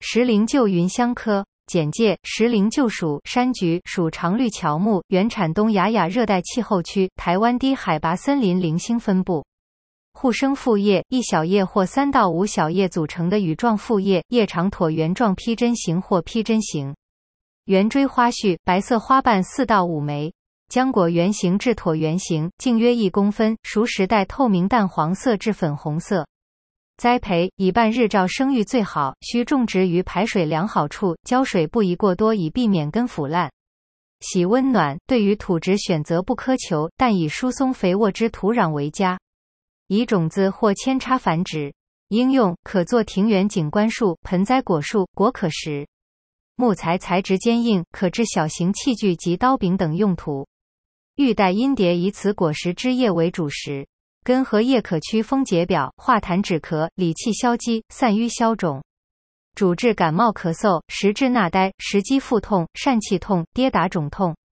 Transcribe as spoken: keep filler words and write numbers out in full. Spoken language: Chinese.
石灵柩芸香科。简介：石灵柩属山菊属常绿乔木，原产东亚亚热带气候区，台湾低海拔森林零星分布。互生复叶，一小叶或三到五小叶组成的羽状复叶，叶长椭圆状披针形或披针形。圆锥花序，白色花瓣四到五枚，浆果圆形至椭圆形，径约一公分，熟时带透明淡黄色至粉红色。栽培以半日照生育最好，需种植于排水良好处，浇水不宜过多，以避免根腐烂。喜温暖，对于土质选择不苛求，但以疏松肥沃之土壤为佳。以种子或扦插繁殖。应用可做庭园景观树、盆栽果树，果可食。木材材质坚硬，可制小型器具及刀柄等用途。玉带阴蝶以此果实枝叶为主食。根和叶可祛风解表、化痰止咳、理气消积、散瘀消肿。主治感冒咳嗽、食滞纳呆、食积腹痛、疝气痛、跌打肿痛。